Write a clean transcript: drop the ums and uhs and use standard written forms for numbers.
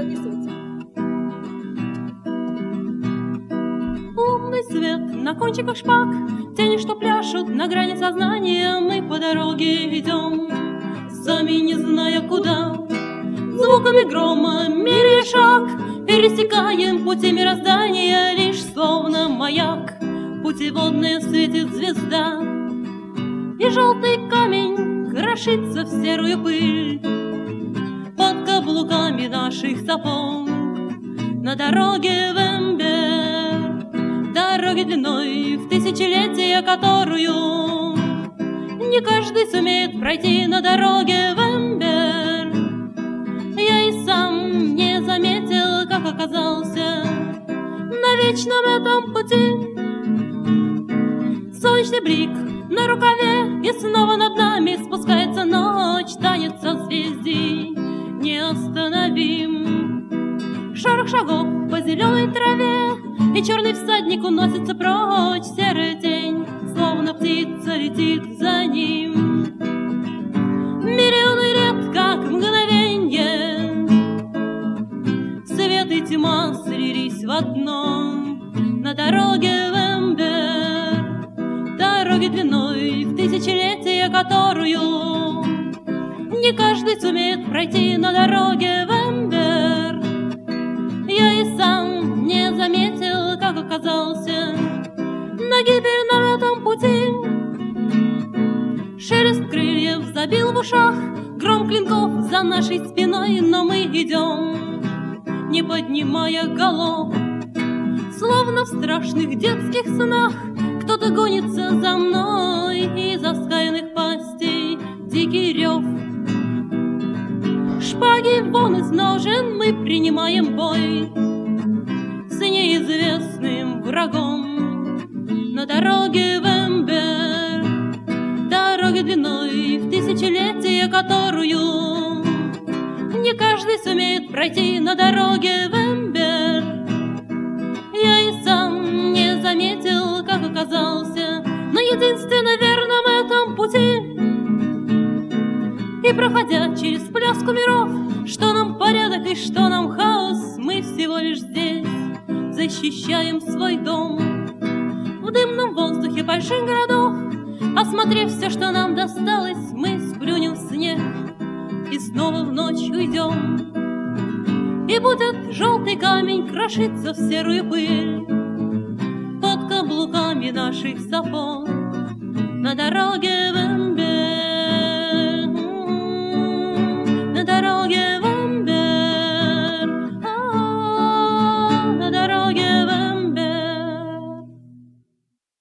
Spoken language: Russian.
записывайте. Лунный свет на кончиках шпаг, тени, что пляшут на грани сознания. Мы по дороге идем, сами не зная куда. Звуками грома меряя шаг, пересекаем пути мироздания. Лишь словно маяк путеводная светит звезда, и желтый камень крошится в серую пыль под каблуками наших сапог. На дороге в Эмбер, дороге длиной в тысячелетия, которую не каждый сумеет пройти. На дороге в Эмбер я и сам не заметил, как оказался на вечном этом пути. Солнечный блик на рукаве, и снова над нами спускается ночь. Танец созвездий неостановим. Шорох шагов по зеленой траве, и черный всадник уносится прочь. Серая тень, словно птица, летит за ним. Миллионы лет, как мгновенье, свет и тьма слились в одном. На дороге в Эмбер, дороге длиной в тысячелетия, которую не каждый сумеет пройти. На дороге в Эмбер я и сам не заметил, как оказался на гибельном этом пути. Шелест крыльев забил в ушах, гром клинков за нашей спиной. Но мы идем, не поднимая голов, словно в страшных детских снах. Кто-то гонится за мной, из оскаянных пастей дикий рев. Шпаги вон из ножен, мы принимаем бой с неизвестным врагом. На дороге в Эмбер, дороге длиной в тысячелетия, которую не каждый сумеет пройти. На дороге в Эмбер я и сам не заметил, как оказался на единственно верном этом пути. И проходя через пляску миров, что нам порядок и что нам хаос, мы всего лишь здесь защищаем свой дом. В дымном воздухе больших городов, осмотрев все, что нам досталось, мы сплюнем в снег и снова в ночь уйдем. И будет желтый камень крошиться в серую пыль под каблуками наших сапог. На дороге в Эмбер, на дороге